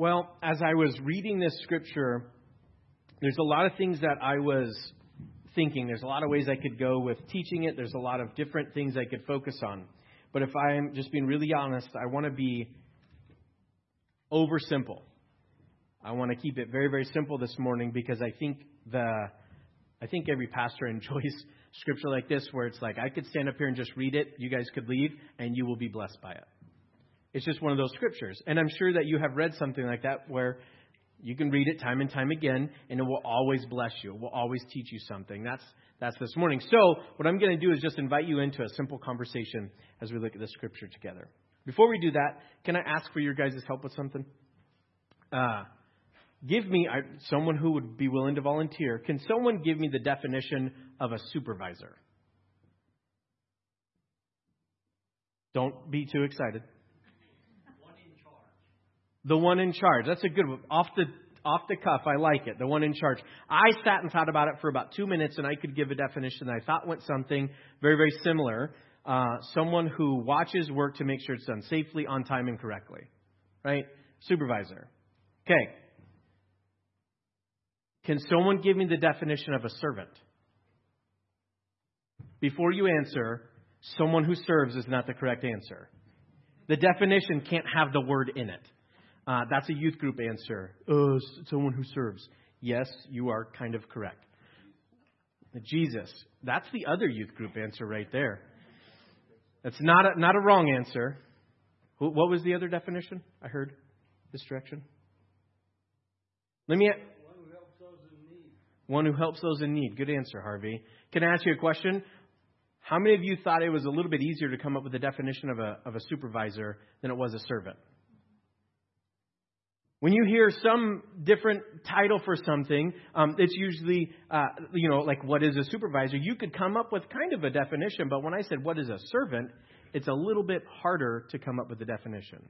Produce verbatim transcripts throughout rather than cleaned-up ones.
Well, as I was reading this scripture, there's a lot of things that I was thinking. There's a lot of ways I could go with teaching it. There's a lot of different things I could focus on. But if I'm just being really honest, I want to be over simple. I want to keep it very, very simple this morning because I think the I think every pastor enjoys scripture like this where it's like I could stand up here and just read it. You guys could leave and you will be blessed by it. It's just one of those scriptures. And I'm sure that you have read something like that where you can read it time and time again and it will always bless you. It will always teach you something. That's that's this morning. So what I'm going to do is just invite you into a simple conversation as we look at the scripture together. Before we do that, can I ask for your guys' help with something? Uh, give me, I, someone who would be willing to volunteer, can someone give me the definition of a supervisor? Don't be too excited. The one in charge. That's a good one. Off the off the cuff, I like it. The one in charge. I sat and thought about it for about two minutes, and I could give a definition that I thought went something very, very similar. Uh, someone who watches work to make sure it's done safely, on time, and correctly. Right? Supervisor. Okay. Can someone give me the definition of a servant? Before you answer, someone who serves is not the correct answer. The definition can't have the word in it. Uh, that's a youth group answer. Oh, someone who serves. Yes, you are kind of correct. Jesus. That's the other youth group answer right there. That's not a, not a wrong answer. What was the other definition? I heard this direction. Let me. One who helps those in need. One who helps those in need. Good answer, Harvey. Can I ask you a question? How many of you thought it was a little bit easier to come up with a definition of a of a supervisor than it was a servant? When you hear some different title for something, um, it's usually, uh, you know, like what is a supervisor? You could come up with kind of a definition, but when I said what is a servant, it's a little bit harder to come up with a definition.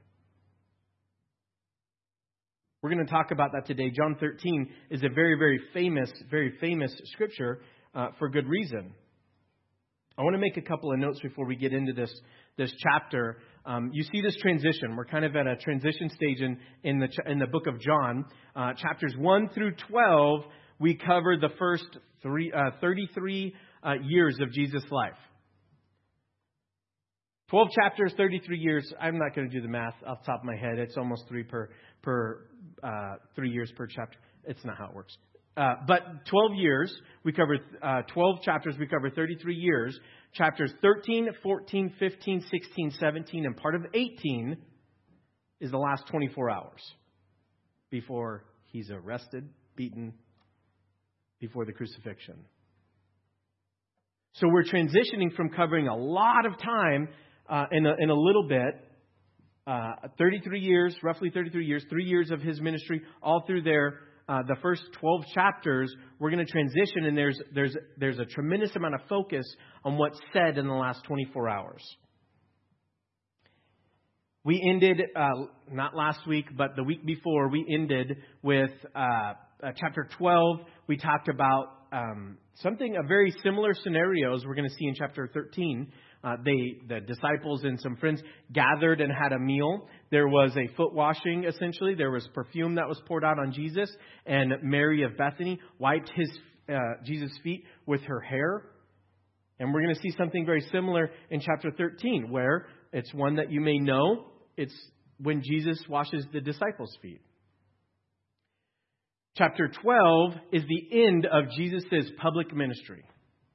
We're going to talk about that today. John thirteen is a very, very famous, very famous scripture uh, for good reason. I want to make a couple of notes before we get into this this chapter. Um, you see this transition. We're kind of at a transition stage in in the in the book of John. Uh, chapters one through twelve, we cover the first three uh, thirty-three uh, years of Jesus' life. twelve chapters, thirty-three years. I'm not going to do the math off the top of my head. It's almost three per per uh, three years per chapter. It's not how it works. Uh, but twelve years, we cover uh, twelve chapters, we cover thirty-three years. Chapters thirteen, fourteen, fifteen, sixteen, seventeen, and part of eighteen is the last twenty-four hours before he's arrested, beaten, before the crucifixion. So we're transitioning from covering a lot of time uh, in, a, in a little bit, uh, thirty-three years, roughly thirty-three years, three years of his ministry, all through there. Uh, the first twelve chapters, we're going to transition, and there's there's there's a tremendous amount of focus on what's said in the last twenty-four hours. We ended, uh, not last week, but the week before, we ended with uh, uh, chapter twelve. We talked about um, something, a very similar scenarios we're going to see in chapter thirteen. Uh, they, the disciples and some friends gathered and had a meal. There was a foot washing, essentially. There was perfume that was poured out on Jesus. And Mary of Bethany wiped his uh, Jesus' feet with her hair. And we're going to see something very similar in chapter thirteen, where it's one that you may know. It's when Jesus washes the disciples' feet. Chapter twelve is the end of Jesus' public ministry.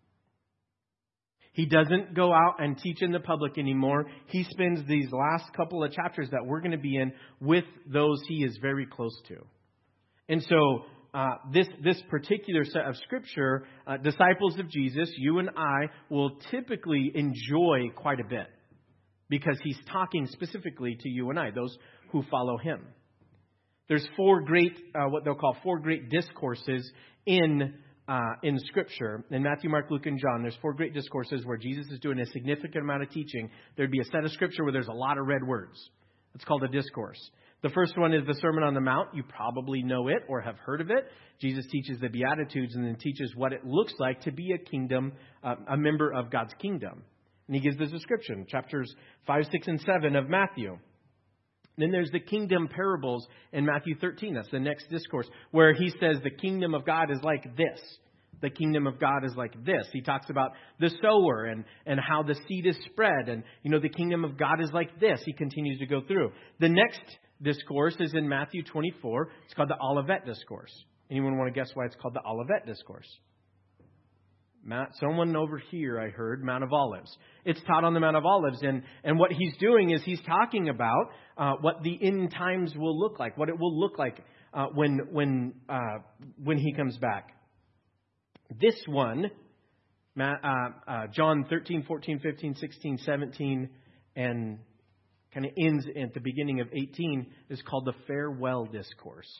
He doesn't go out and teach in the public anymore. He spends these last couple of chapters that we're going to be in with those he is very close to. And so uh, this this particular set of scripture, uh, disciples of Jesus, you and I, will typically enjoy quite a bit because he's talking specifically to you and I, those who follow him. There's four great, uh, what they'll call four great discourses in Uh, in Scripture, in Matthew, Mark, Luke, and John. There's four great discourses where Jesus is doing a significant amount of teaching. There'd be a set of Scripture where there's a lot of red words. It's called a discourse. The first one is the Sermon on the Mount. You probably know it or have heard of it. Jesus teaches the Beatitudes and then teaches what it looks like to be a kingdom, uh, a member of God's kingdom. And he gives this description, chapters five, six, and seven of Matthew. Then there's the kingdom parables in Matthew thirteen. That's the next discourse where he says the kingdom of God is like this. The kingdom of God is like this. He talks about the sower and, and how the seed is spread. And, you know, the kingdom of God is like this. He continues to go through. The next discourse is in Matthew twenty-four. It's called the Olivet Discourse. Anyone want to guess why it's called the Olivet Discourse? Mount, someone over here, I heard, Mount of Olives. It's taught on the Mount of Olives. And, and what he's doing is he's talking about uh, what the end times will look like, what it will look like uh, when, when, uh, when he comes back. This one, uh, uh, John thirteen, fourteen, fifteen, sixteen, seventeen, and kind of ends at the beginning of eighteen, is called the Farewell Discourse.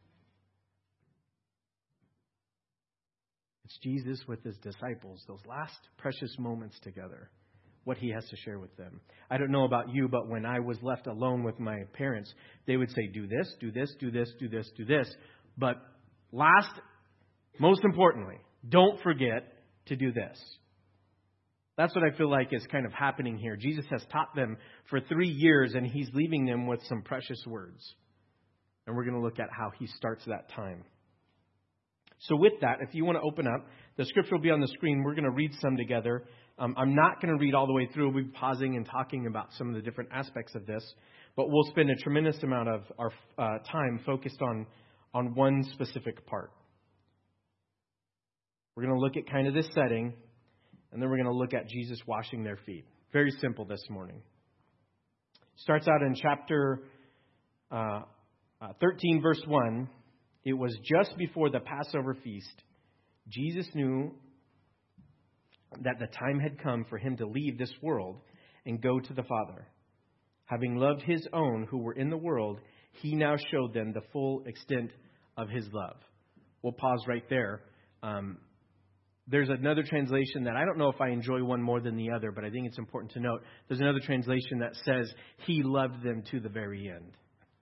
It's Jesus with his disciples, those last precious moments together, what he has to share with them. I don't know about you, but when I was left alone with my parents, they would say, do this, do this, do this, do this, do this. But last, most importantly, don't forget to do this. That's what I feel like is kind of happening here. Jesus has taught them for three years, and he's leaving them with some precious words. And we're going to look at how he starts that time. So with that, if you want to open up, the scripture will be on the screen. We're going to read some together. Um, I'm not going to read all the way through. We'll be pausing and talking about some of the different aspects of this. But we'll spend a tremendous amount of our uh, time focused on, on one specific part. We're going to look at kind of this setting, and then we're going to look at Jesus washing their feet. Very simple this morning. Starts out in chapter uh, uh, thirteen, verse one. It was just before the Passover feast. Jesus knew that the time had come for him to leave this world and go to the Father. Having loved his own who were in the world, he now showed them the full extent of his love. We'll pause right there. Um, There's another translation that I don't know if I enjoy one more than the other, but I think it's important to note. There's another translation that says he loved them to the very end.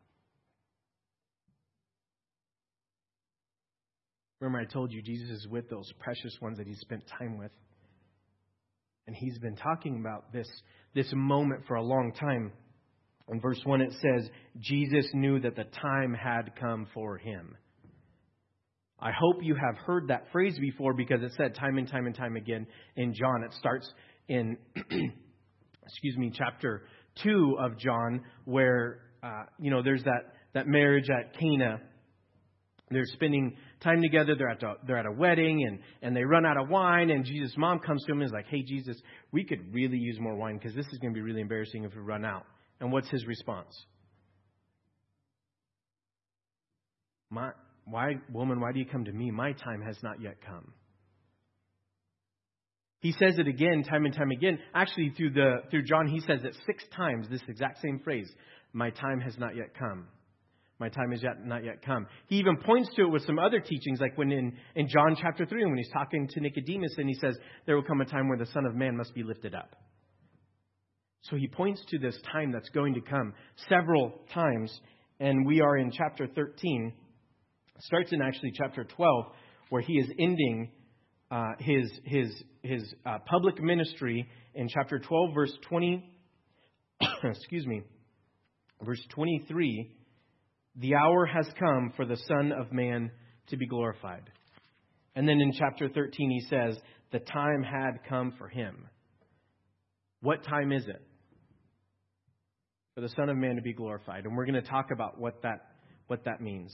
Remember, I told you Jesus is with those precious ones that he spent time with. And he's been talking about this, this moment for a long time. In verse one, it says, Jesus knew that the time had come for him. I hope you have heard that phrase before because it said time and time and time again in John. It starts in, excuse me, chapter two of John where, uh, you know, there's that, that marriage at Cana. They're spending time together. They're at, a, they're at a wedding and, and they run out of wine. And Jesus' mom comes to him and is like, hey, Jesus, we could really use more wine because this is going to be really embarrassing if we run out. And what's his response? My... Why, woman, why do you come to me? My time has not yet come. He says it again, time and time again. Actually, through the through John, he says it six times, this exact same phrase. My time has not yet come. My time has yet not yet come. He even points to it with some other teachings, like when in, in John chapter three, when he's talking to Nicodemus, and he says, there will come a time where the Son of Man must be lifted up. So he points to this time that's going to come several times, and we are in chapter thirteen. Starts in actually chapter twelve, where he is ending uh, his his his uh, public ministry in chapter twelve, verse twenty. excuse me, verse twenty-three. The hour has come for the Son of Man to be glorified. And then in chapter thirteen, he says, the time had come for him. What time is it? For the Son of Man to be glorified. And we're going to talk about what that what that means.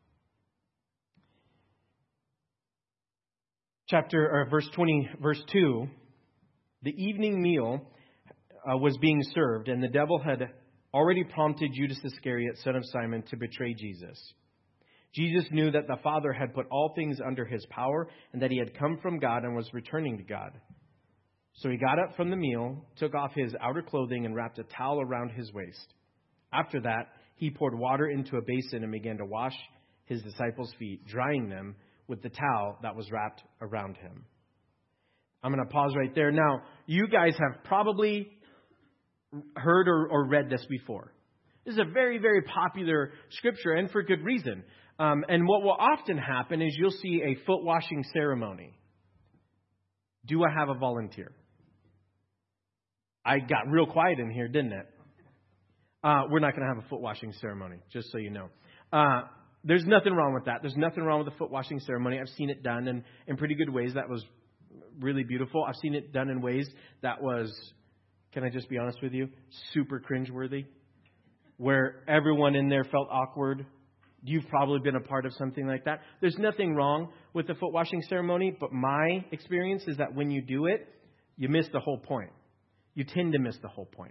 Chapter or verse twenty, verse two, the evening meal uh, was being served, and the devil had already prompted Judas Iscariot, son of Simon, to betray Jesus. Jesus knew that the Father had put all things under his power, and that he had come from God and was returning to God. So he got up from the meal, took off his outer clothing, and wrapped a towel around his waist. After that, he poured water into a basin and began to wash his disciples' feet, drying them with the towel that was wrapped around him. I'm going to pause right there. Now, you guys have probably heard or, or read this before. This is a very, very popular scripture, and for good reason. Um, and what will often happen is you'll see a foot washing ceremony. Do I have a volunteer? I got real quiet in here, didn't it? Uh, we're not going to have a foot washing ceremony, just so you know. Uh, there's nothing wrong with that. There's nothing wrong with the foot washing ceremony. I've seen it done in, in pretty good ways. That was really beautiful. I've seen it done in ways that was, can I just be honest with you, super cringeworthy, where everyone in there felt awkward. You've probably been a part of something like that. There's nothing wrong with the foot washing ceremony, but my experience is that when you do it, you miss the whole point. You tend to miss the whole point.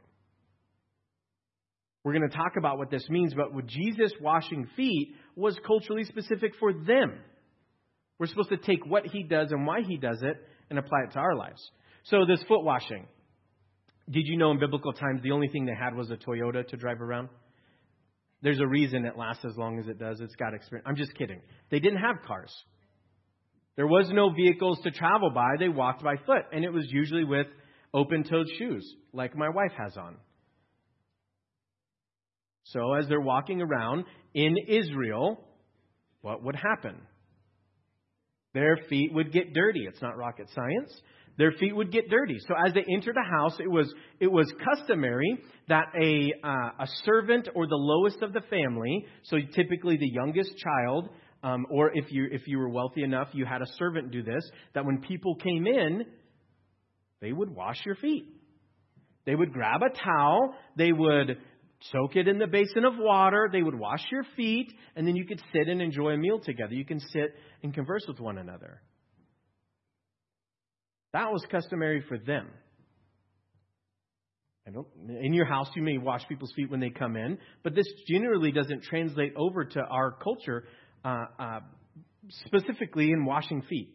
We're going to talk about what this means, but with Jesus washing feet was culturally specific for them. We're supposed to take what he does and why he does it and apply it to our lives. So this foot washing, did you know in biblical times the only thing they had was a Toyota to drive around? There's a reason it lasts as long as it does. It's got experience. I'm just kidding. They didn't have cars. There was no vehicles to travel by. They walked by foot, and it was usually with open-toed shoes, like my wife has on. So as they're walking around in Israel, what would happen? Their feet would get dirty. It's not rocket science. Their feet would get dirty. So as they entered a house, it was it was customary that a uh, a servant or the lowest of the family, so typically the youngest child, um, or if you if you were wealthy enough, you had a servant do this, that when people came in, they would wash your feet. They would grab a towel, they would soak it in the basin of water, they would wash your feet, and then you could sit and enjoy a meal together. You can sit and converse with one another. That was customary for them. I don't, in your house, you may wash people's feet when they come in, but this generally doesn't translate over to our culture, uh, uh, specifically in washing feet.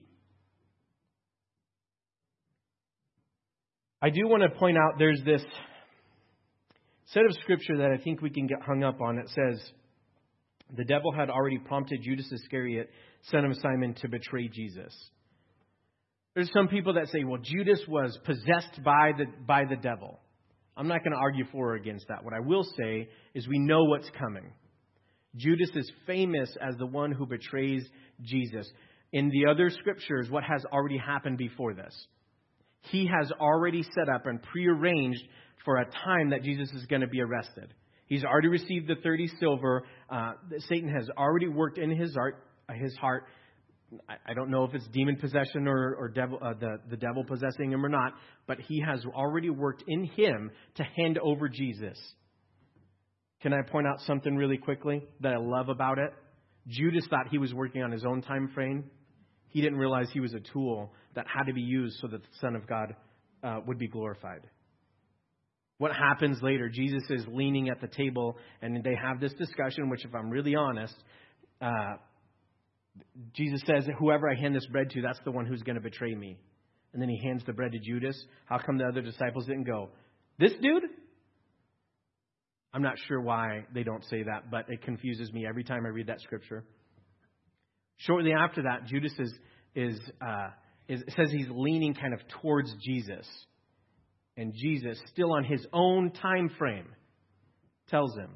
I do want to point out there's this set of scripture that I think we can get hung up on. It says, the devil had already prompted Judas Iscariot, son of Simon, to betray Jesus. There's some people that say, well, Judas was possessed by the by the devil. I'm not going to argue for or against that. What I will say is we know what's coming. Judas is famous as the one who betrays Jesus. In the other scriptures, what has already happened before this? He has already set up and prearranged for a time that Jesus is going to be arrested. He's already received the thirty silver. Uh, Satan has already worked in his heart, his heart. I don't know if it's demon possession or, or devil, uh, the, the devil possessing him or not, but he has already worked in him to hand over Jesus. Can I point out something really quickly that I love about it? Judas thought he was working on his own time frame. He didn't realize he was a tool that had to be used so that the Son of God uh, would be glorified. What happens later? Jesus is leaning at the table, and they have this discussion, which, if I'm really honest, uh, Jesus says, whoever I hand this bread to, that's the one who's going to betray me. And then he hands the bread to Judas. How come the other disciples didn't go, this dude? I'm not sure why they don't say that, but it confuses me every time I read that scripture. Shortly after that, Judas is, is, uh, is it says he's leaning kind of towards Jesus. And Jesus, still on his own time frame, tells him,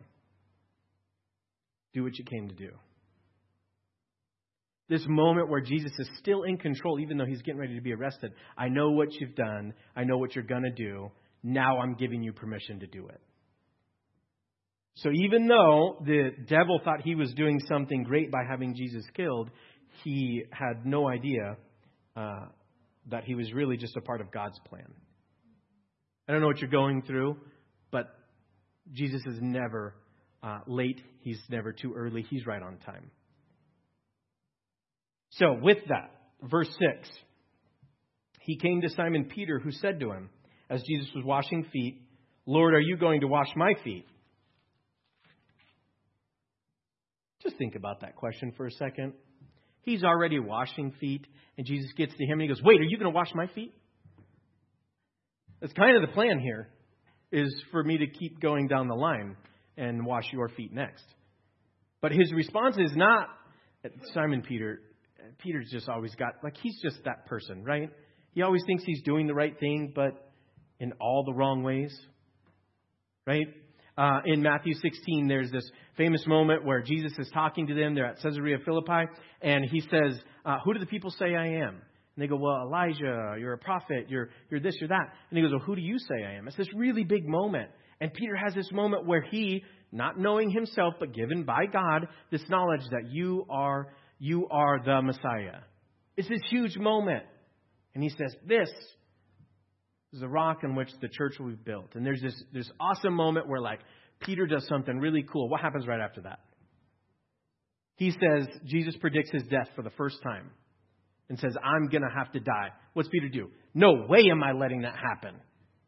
do what you came to do. This moment where Jesus is still in control, even though he's getting ready to be arrested. I know what you've done. I know what you're going to do. Now I'm giving you permission to do it. So even though the devil thought he was doing something great by having Jesus killed, he had no idea uh, that he was really just a part of God's plan. I don't know what you're going through, but Jesus is never uh, late. He's never too early. He's right on time. So with that, verse six, he came to Simon Peter, who said to him, as Jesus was washing feet, Lord, are you going to wash my feet? Just think about that question for a second. He's already washing feet, and Jesus gets to him and he goes, wait, are you going to wash my feet? That's kind of the plan here, is for me to keep going down the line and wash your feet next. But his response is not, Simon Peter, Peter's just always got, like, he's just that person, right? He always thinks he's doing the right thing, but in all the wrong ways, right? Uh, in Matthew sixteen, there's this famous moment where Jesus is talking to them. They're at Caesarea Philippi, and he says, uh, who do the people say I am? And they go, well, Elijah, you're a prophet, you're you're this, you're that. And he goes, well, who do you say I am? It's this really big moment. And Peter has this moment where he, not knowing himself, but given by God, this knowledge that you are, you are the Messiah. It's this huge moment. And he says, this is the rock on which the church will be built. And there's this, this awesome moment where like Peter does something really cool. What happens right after that? He says, Jesus predicts his death for the first time and says, I'm going to have to die. What's Peter do? No way am I letting that happen.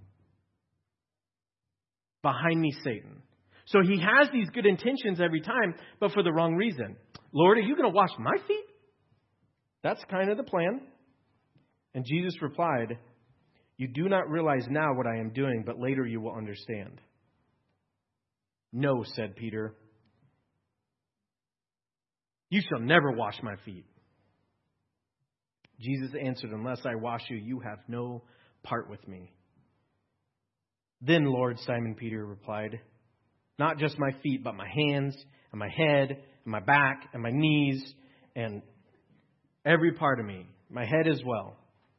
Behind me, Satan. So he has these good intentions every time, but for the wrong reason. Lord, are you going to wash my feet? That's kind of the plan. And Jesus replied, you do not realize now what I am doing, but later you will understand. No, said Peter. You shall never wash my feet. Jesus answered, unless I wash you, you have no part with me. Then, Lord, Simon Peter replied, not just my feet, but my hands and my head and my back and my knees and every part of me, my head as well.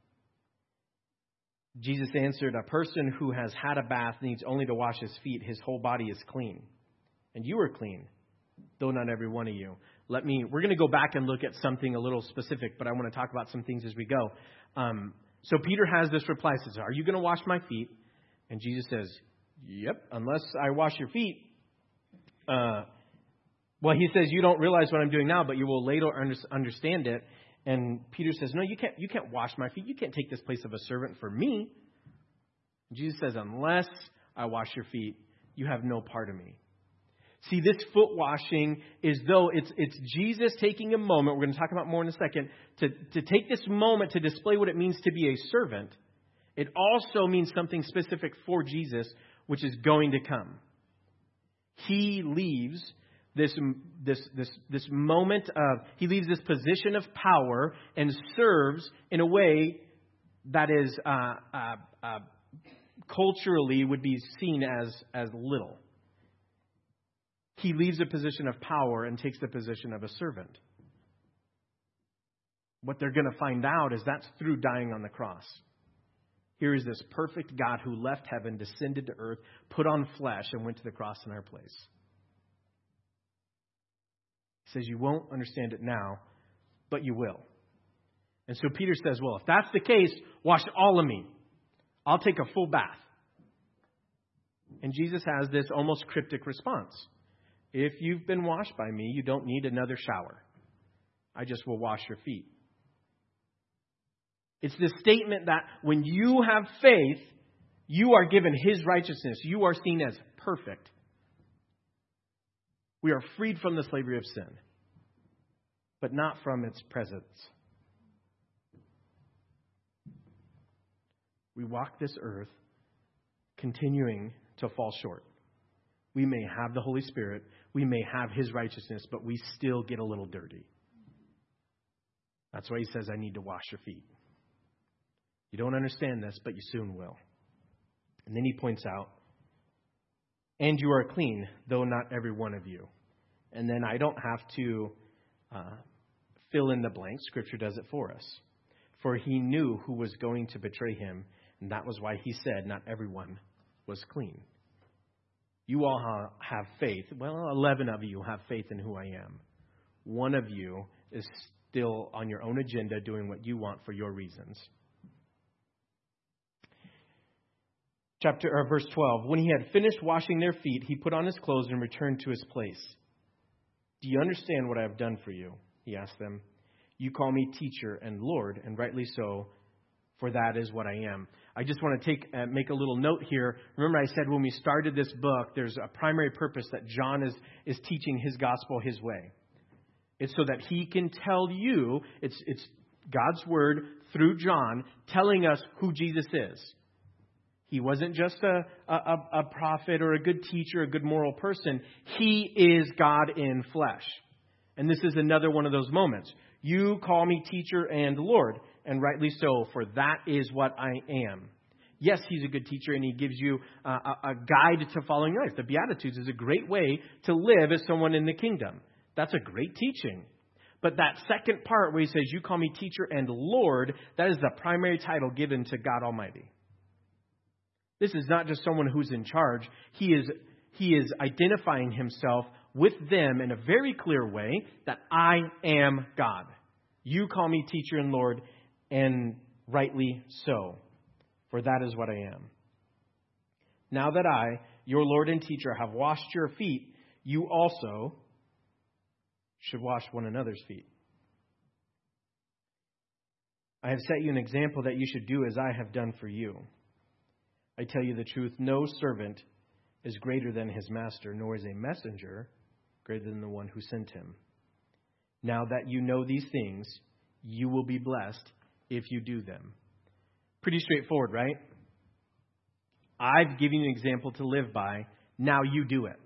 Jesus answered, a person who has had a bath needs only to wash his feet. His whole body is clean. And you are clean, though not every one of you. Let me, we're going to go back and look at something a little specific, but I want to talk about some things as we go. Um, so Peter has this reply, says, are you going to wash my feet? And Jesus says, yep, unless I wash your feet. Uh, well, he says, you don't realize what I'm doing now, but you will later understand it. And Peter says, no, you can't, you can't wash my feet. You can't take this place of a servant for me. And Jesus says, unless I wash your feet, you have no part of me. See, this foot washing is though it's it's Jesus taking a moment, we're going to talk about more in a second, to, to take this moment to display what it means to be a servant. It also means something specific for Jesus, which is going to come. He leaves this this this this moment of, he leaves this position of power and serves in a way that is uh, uh, uh, culturally would be seen as as little. He leaves a position of power and takes the position of a servant. What they're going to find out is that's through dying on the cross. Here is this perfect God who left heaven, descended to earth, put on flesh, and went to the cross in our place. He says, you won't understand it now, but you will. And so Peter says, well, if that's the case, wash all of me. I'll take a full bath. And Jesus has this almost cryptic response. If you've been washed by me, you don't need another shower. I just will wash your feet. It's this statement that when you have faith, you are given his righteousness. You are seen as perfect. We are freed from the slavery of sin, but not from its presence. We walk this earth continuing to fall short. We may have the Holy Spirit. We may have his righteousness, but we still get a little dirty. That's why he says, I need to wash your feet. You don't understand this, but you soon will. And then he points out, and you are clean, though not every one of you. And then I don't have to uh, fill in the blank. Scripture does it for us. For he knew who was going to betray him, and that was why he said not everyone was clean. You all have faith. Well, eleven of you have faith in who I am. One of you is still on your own agenda doing what you want for your reasons. Chapter or verse twelve. When he had finished washing their feet, he put on his clothes and returned to his place. Do you understand what I have done for you? He asked them. You call me teacher and Lord, and rightly so, for that is what I am. I just want to take uh, make a little note here. Remember I said when we started this book, there's a primary purpose that John is, is teaching his gospel his way. It's so that he can tell you, it's, it's God's word through John telling us who Jesus is. He wasn't just a, a, a prophet or a good teacher, a good moral person. He is God in flesh. And this is another one of those moments. You call me teacher and Lord. And rightly so, for that is what I am. Yes, he's a good teacher and he gives you a, a, a guide to following life. The Beatitudes is a great way to live as someone in the kingdom. That's a great teaching. But that second part where he says, you call me teacher and Lord, that is the primary title given to God Almighty. This is not just someone who's in charge. He is, he is identifying himself with them in a very clear way that I am God. You call me teacher and Lord, and rightly so, for that is what I am. Now that I, your Lord and teacher, have washed your feet, you also should wash one another's feet. I have set you an example that you should do as I have done for you. I tell you the truth, no servant is greater than his master, nor is a messenger greater than the one who sent him. Now that you know these things, you will be blessed if you do them. Pretty straightforward, right? I've given you an example to live by. Now you do it.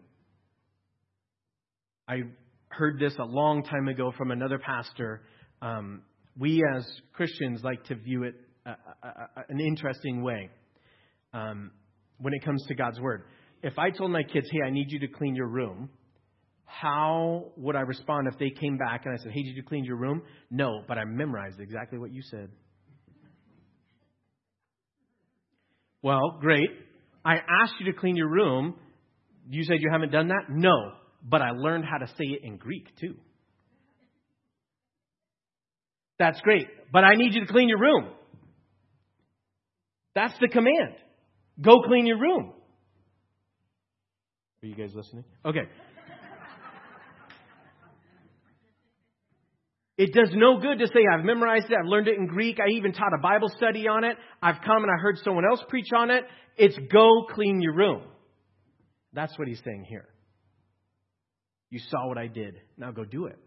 I heard this a long time ago from another pastor. Um, we as Christians like to view it uh, uh, uh, an interesting way um, when it comes to God's Word. If I told my kids, hey, I need you to clean your room, how would I respond if they came back and I said, hey, did you clean your room? No, but I memorized exactly what you said. Well, great. I asked you to clean your room. You said you haven't done that? No, but I learned how to say it in Greek too. That's great, but I need you to clean your room. That's the command. Go clean your room. Are you guys listening? Okay. It does no good to say, I've memorized it, I've learned it in Greek, I even taught a Bible study on it, I've come and I heard someone else preach on it. It's go clean your room. That's what he's saying here. You saw what I did. Now go do it.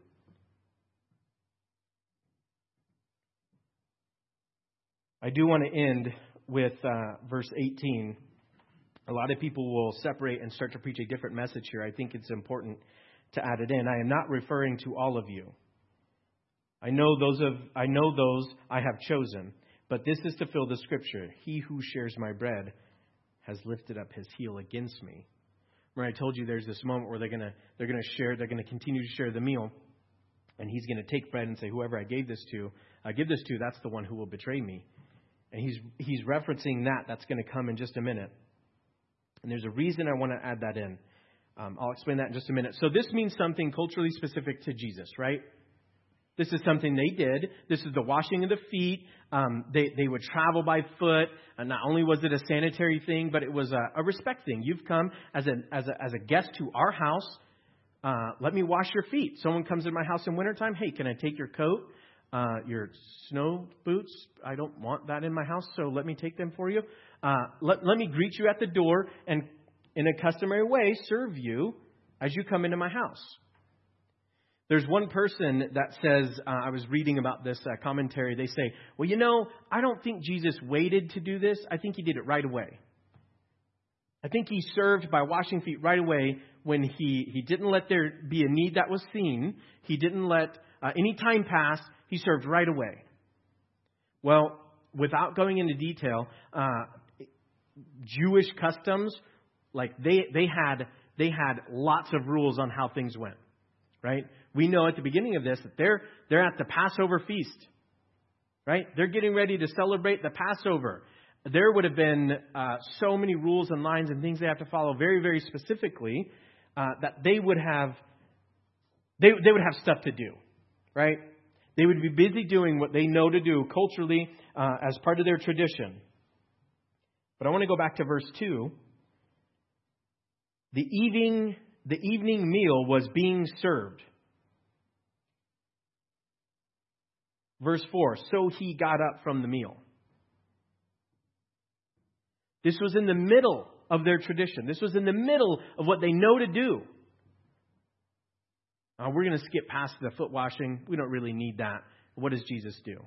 I do want to end with uh, verse eighteen. A lot of people will separate and start to preach a different message here. I think it's important to add it in. I am not referring to all of you. I know those of I know those I have chosen, but this is to fill the scripture. He who shares my bread has lifted up his heel against me. Remember, I told you there's this moment where they're gonna they're gonna share, they're gonna continue to share the meal, and he's gonna take bread and say, whoever I gave this to, I give this to, that's the one who will betray me. And he's he's referencing that. That's going to come in just a minute. And there's a reason I want to add that in. Um, I'll explain that in just a minute. So this means something culturally specific to Jesus, right? This is something they did. This is the washing of the feet. Um, they, they would travel by foot. And not only was it a sanitary thing, but it was a, a respect thing. You've come as a, as a, as a guest to our house. Uh, let me wash your feet. Someone comes in my house in wintertime. Hey, can I take your coat? Uh, your snow boots? I don't want that in my house, so let me take them for you. Uh, let, let me greet you at the door and in a customary way serve you as you come into my house. There's one person that says, uh, I was reading about this uh, commentary, they say, well, you know, I don't think Jesus waited to do this. I think he did it right away. I think he served by washing feet right away when he, he didn't let there be a need that was seen. He didn't let uh, any time pass. He served right away. Well, without going into detail, uh, Jewish customs, like they they had they had lots of rules on how things went. Right? We know at the beginning of this that they're they're at the Passover feast. Right? They're getting ready to celebrate the Passover. There would have been uh, so many rules and lines and things they have to follow very, very specifically uh, that they would have they they would have stuff to do. Right? They would be busy doing what they know to do culturally uh, as part of their tradition. But I want to go back to verse two. The evening, the evening meal was being served. Verse four, so he got up from the meal. This was in the middle of their tradition. This was in the middle of what they know to do. Uh, we're going to skip past the foot washing. We don't really need that. What does Jesus do?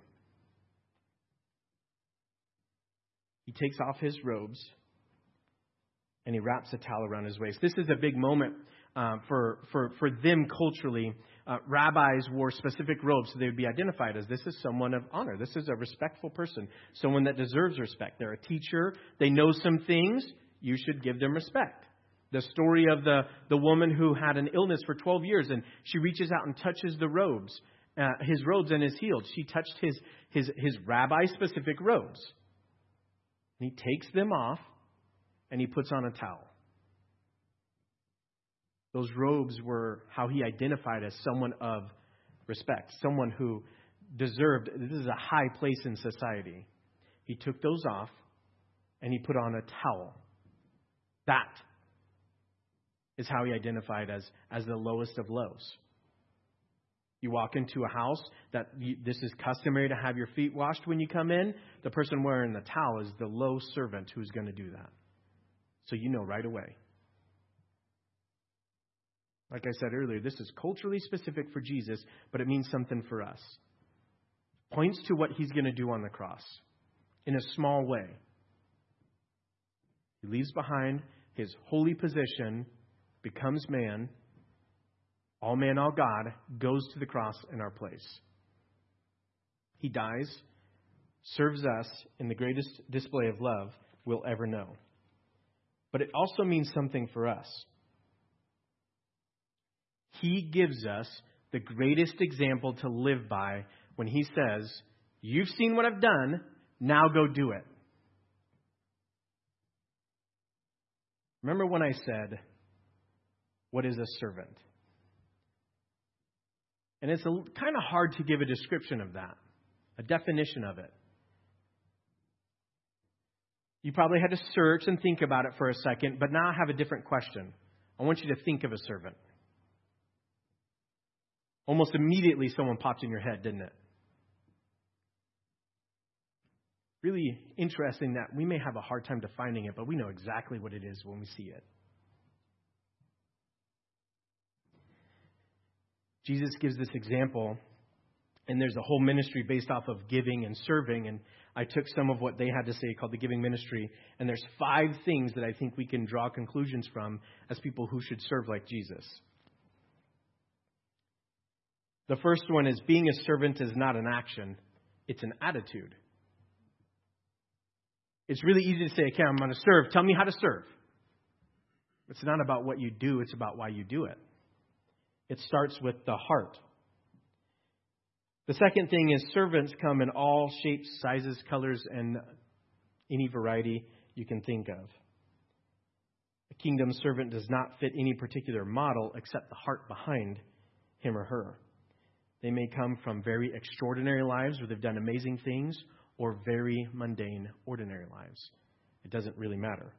He takes off his robes and he wraps a towel around his waist. This is a big moment uh, for, for, for them culturally. Uh, rabbis wore specific robes, so they would be identified as this is someone of honor. This is a respectful person, someone that deserves respect. They're a teacher. They know some things. You should give them respect. The story of the, the woman who had an illness for twelve years, and she reaches out and touches the robes, uh, his robes, and is healed. She touched his, his, his rabbi-specific robes. And he takes them off, and he puts on a towel. Those robes were how he identified as someone of respect, someone who deserved, this is a high place in society. He took those off and he put on a towel. That is how he identified as, as the lowest of lows. You walk into a house that you, this is customary to have your feet washed when you come in. The person wearing the towel is the low servant who's going to do that. So you know right away. Like I said earlier, this is culturally specific for Jesus, but it means something for us. Points to what he's going to do on the cross in a small way. He leaves behind his holy position, becomes man, all man, all God, goes to the cross in our place. He dies, serves us in the greatest display of love we'll ever know. But it also means something for us. He gives us the greatest example to live by when he says, you've seen what I've done, now go do it. Remember when I said, what is a servant? And it's a, kind of hard to give a description of that, a definition of it. You probably had to search and think about it for a second, but now I have a different question. I want you to think of a servant. Almost immediately someone popped in your head, didn't it? Really interesting that we may have a hard time defining it, but we know exactly what it is when we see it. Jesus gives this example, and there's a whole ministry based off of giving and serving, and I took some of what they had to say called the giving ministry, and there's five things that I think we can draw conclusions from as people who should serve like Jesus. The first one is being a servant is not an action, it's an attitude. It's really easy to say, okay, I'm going to serve. Tell me how to serve. It's not about what you do, it's about why you do it. It starts with the heart. The second thing is servants come in all shapes, sizes, colors, and any variety you can think of. A kingdom servant does not fit any particular model except the heart behind him or her. They may come from very extraordinary lives where they've done amazing things or very mundane, ordinary lives. It doesn't really matter.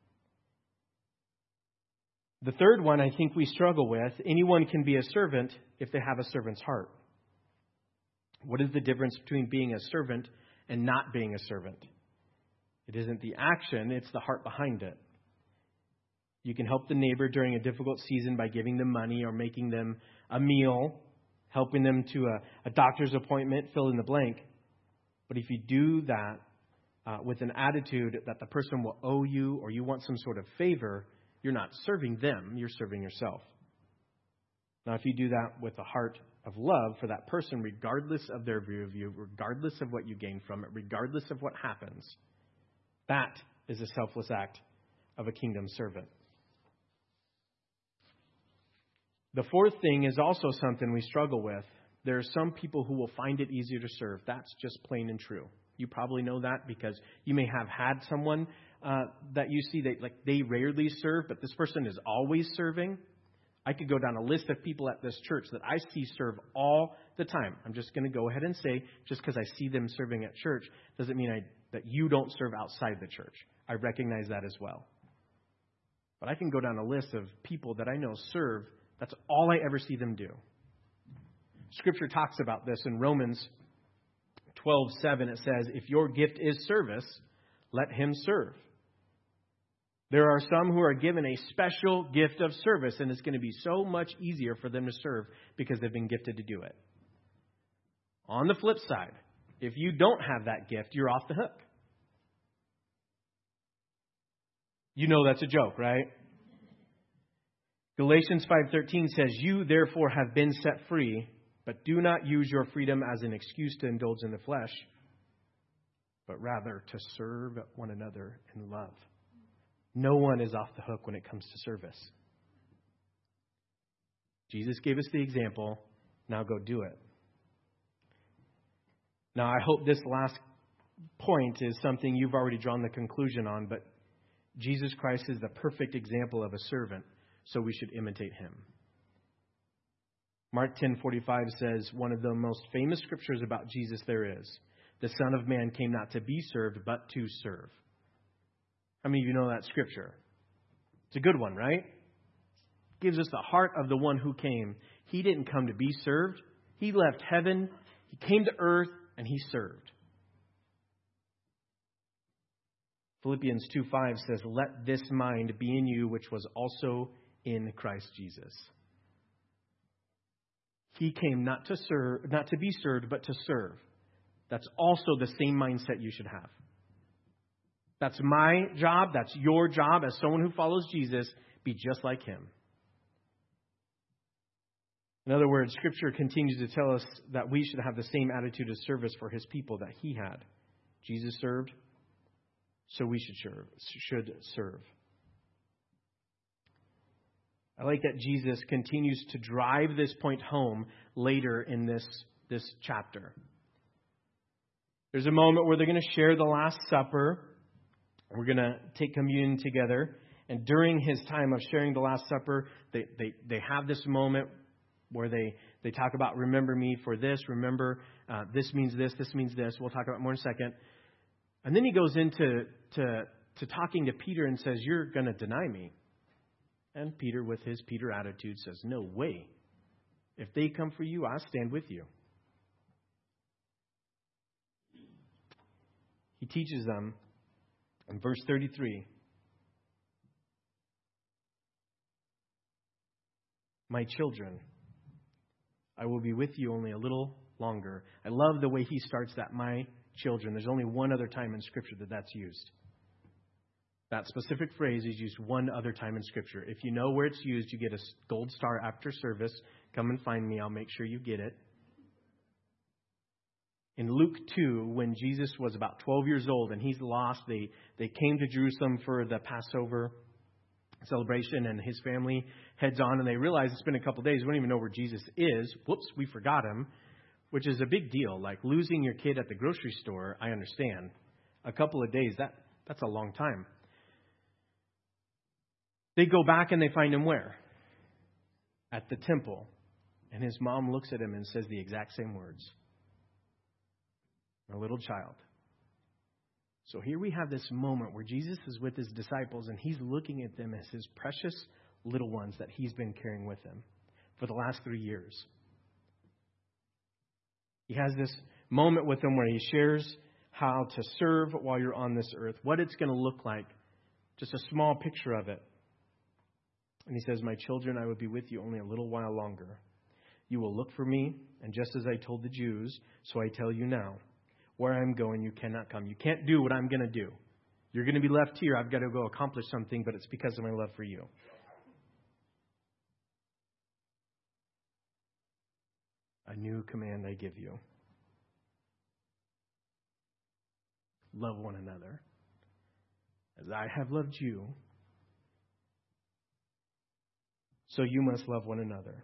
The third one I think we struggle with, anyone can be a servant if they have a servant's heart. What is the difference between being a servant and not being a servant? It isn't the action, it's the heart behind it. You can help the neighbor during a difficult season by giving them money or making them a meal, helping them to a, a doctor's appointment, fill in the blank. But if you do that uh, with an attitude that the person will owe you or you want some sort of favor, you're not serving them, you're serving yourself. Now, if you do that with a heart of love for that person, regardless of their view of you, regardless of what you gain from it, regardless of what happens, that is a selfless act of a kingdom servant. The fourth thing is also something we struggle with. There are some people who will find it easier to serve. That's just plain and true. You probably know that because you may have had someone uh, that you see that like they rarely serve, but this person is always serving. I could go down a list of people at this church that I see serve all the time. I'm just going to go ahead and say, just because I see them serving at church doesn't mean I, that you don't serve outside the church. I recognize that as well. But I can go down a list of people that I know serve. That's all I ever see them do. Scripture talks about this in Romans twelve seven. It says, if your gift is service, let him serve. There are some who are given a special gift of service, and it's going to be so much easier for them to serve because they've been gifted to do it. On the flip side, if you don't have that gift, you're off the hook. You know that's a joke, right? Galatians five thirteen says, you therefore have been set free, but do not use your freedom as an excuse to indulge in the flesh, but rather to serve one another in love. No one is off the hook when it comes to service. Jesus gave us the example. Now go do it. Now, I hope this last point is something you've already drawn the conclusion on, but Jesus Christ is the perfect example of a servant, so we should imitate him. Mark ten forty-five says, one of the most famous scriptures about Jesus there is, the Son of Man came not to be served, but to serve. How many of you know that scripture? It's a good one, right? It gives us the heart of the one who came. He didn't come to be served. He left heaven. He came to earth, and he served. Philippians two five says, let this mind be in you, which was also in Christ Jesus. He came not to serve, not to be served, but to serve. That's also the same mindset you should have. That's my job. That's your job as someone who follows Jesus. Be just like him. In other words, Scripture continues to tell us that we should have the same attitude of service for his people that he had. Jesus served, so we should serve. Should serve. I like that Jesus continues to drive this point home later in this, this chapter. There's a moment where they're going to share the Last Supper. We're going to take communion together. And during his time of sharing the Last Supper, they, they, they have this moment where they, they talk about, remember me for this, remember uh, this means this, this means this. We'll talk about more in a second. And then he goes into to, to talking to Peter and says, you're going to deny me. And Peter, with his Peter attitude, says, no way. If they come for you, I'll stand with you. He teaches them in verse thirty-three, my children, I will be with you only a little longer. I love the way he starts that, my children. There's only one other time in Scripture that that's used. That specific phrase is used one other time in Scripture. If you know where it's used, you get a gold star after service. Come and find me. I'll make sure you get it. In Luke two, when Jesus was about twelve years old and he's lost, they, they came to Jerusalem for the Passover celebration, and his family heads on, and they realize it's been a couple days. We don't even know where Jesus is. Whoops, we forgot him, which is a big deal. Like losing your kid at the grocery store, I understand. A couple of days, that that's a long time. They go back and they find him where? At the temple. And his mom looks at him and says the exact same words. A little child. So here we have this moment where Jesus is with his disciples and he's looking at them as his precious little ones that he's been carrying with him for the last three years. He has this moment with them where he shares how to serve while you're on this earth, what it's going to look like, just a small picture of it. And he says, my children, I will be with you only a little while longer. You will look for me, and just as I told the Jews, so I tell you now, where I'm going, you cannot come. You can't do what I'm going to do. You're going to be left here. I've got to go accomplish something, but it's because of my love for you. A new command I give you. Love one another. As I have loved you, so you must love one another.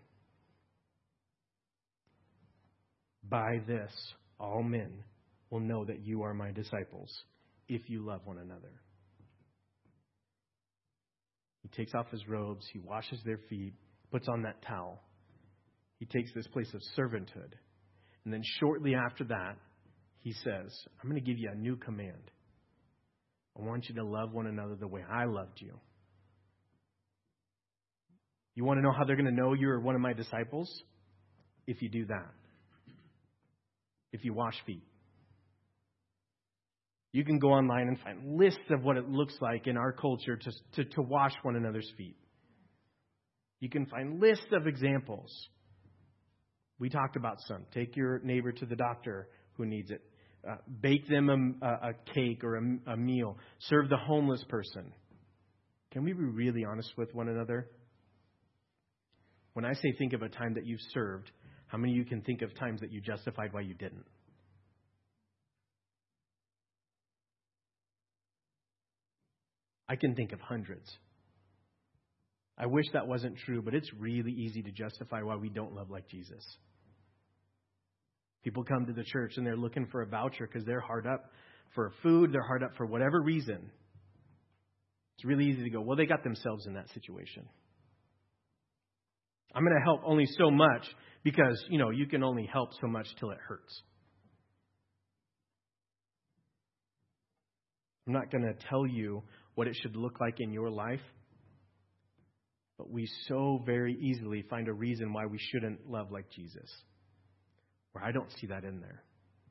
By this, all men will know that you are my disciples, if you love one another. He takes off his robes, he washes their feet, puts on that towel. He takes this place of servanthood. And then shortly after that, he says, I'm going to give you a new command. I want you to love one another the way I loved you. You want to know how they're going to know you're one of my disciples? If you do that. If you wash feet. You can go online and find lists of what it looks like in our culture to, to, to wash one another's feet. You can find lists of examples. We talked about some. Take your neighbor to the doctor who needs it. Uh, bake them a, a cake or a, a meal. Serve the homeless person. Can we be really honest with one another? When I say think of a time that you've served, how many of you can think of times that you justified why you didn't? I can think of hundreds. I wish that wasn't true, but it's really easy to justify why we don't love like Jesus. People come to the church and they're looking for a voucher because they're hard up for food, they're hard up for whatever reason. It's really easy to go, well, they got themselves in that situation. I'm going to help only so much because, you know, you can only help so much till it hurts. I'm not going to tell you what it should look like in your life, but we so very easily find a reason why we shouldn't love like Jesus, where I don't see that in there.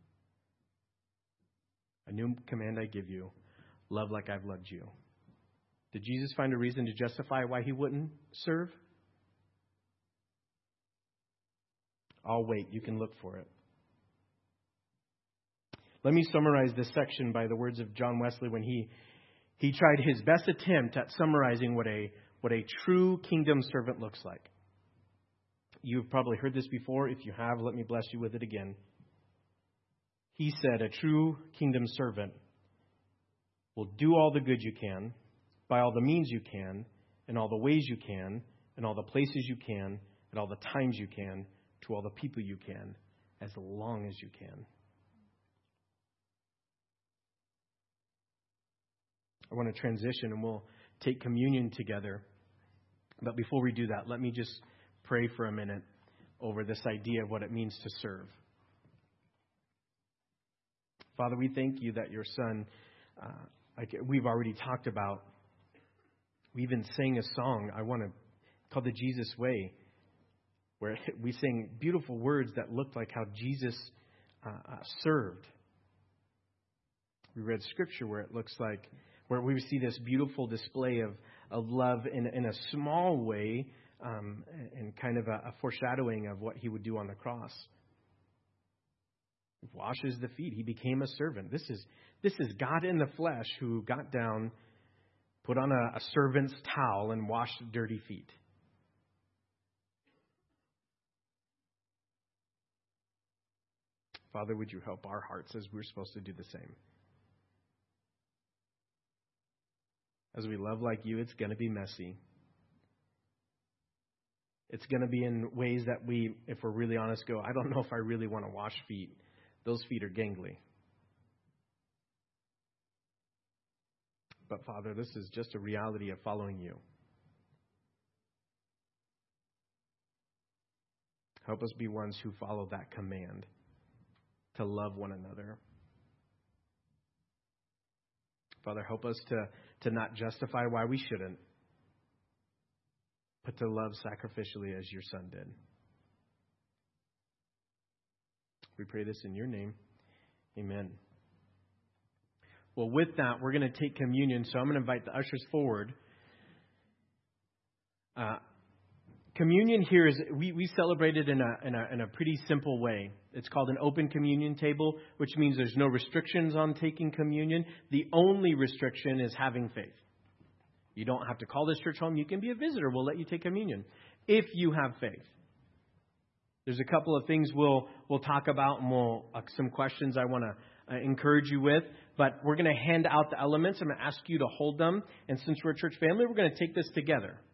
A new command I give you, love like I've loved you. Did Jesus find a reason to justify why he wouldn't serve? I'll wait. You can look for it. Let me summarize this section by the words of John Wesley when he he tried his best attempt at summarizing what a what a true kingdom servant looks like. You've probably heard this before. If you have, let me bless you with it again. He said, a true kingdom servant will do all the good you can, by all the means you can, in all the ways you can, in all the places you can, at all the times you can, to all the people you can, as long as you can. I want to transition and we'll take communion together. But before we do that, let me just pray for a minute over this idea of what it means to serve. Father, we thank you that your Son, uh, like we've already talked about, we even sang a song, I want to call the Jesus Way, where we sang beautiful words that looked like how Jesus uh, uh, served. We read scripture where it looks like, where we see this beautiful display of, of love in, in a small way, um, and kind of a, a foreshadowing of what he would do on the cross. He washes the feet. He became a servant. This is this is God in the flesh who got down, put on a, a servant's towel, and washed dirty feet. Father, would you help our hearts as we're supposed to do the same? As we love like you, it's going to be messy. It's going to be in ways that we, if we're really honest, go, I don't know if I really want to wash feet. Those feet are gangly. But Father, this is just a reality of following you. Help us be ones who follow that command to love one another. Father, help us to, to not justify why we shouldn't, but to love sacrificially as your Son did. We pray this in your name. Amen. Well, with that, we're going to take communion. So I'm going to invite the ushers forward. Uh, communion here is, we, we celebrate it in a, in, a, in a pretty simple way. It's called an open communion table, which means there's no restrictions on taking communion. The only restriction is having faith. You don't have to call this church home. You can be a visitor. We'll let you take communion if you have faith. There's a couple of things we'll we'll talk about, and we'll uh, some questions I want to uh, encourage you with. But we're going to hand out the elements. I'm going to ask you to hold them. And since we're a church family, we're going to take this together.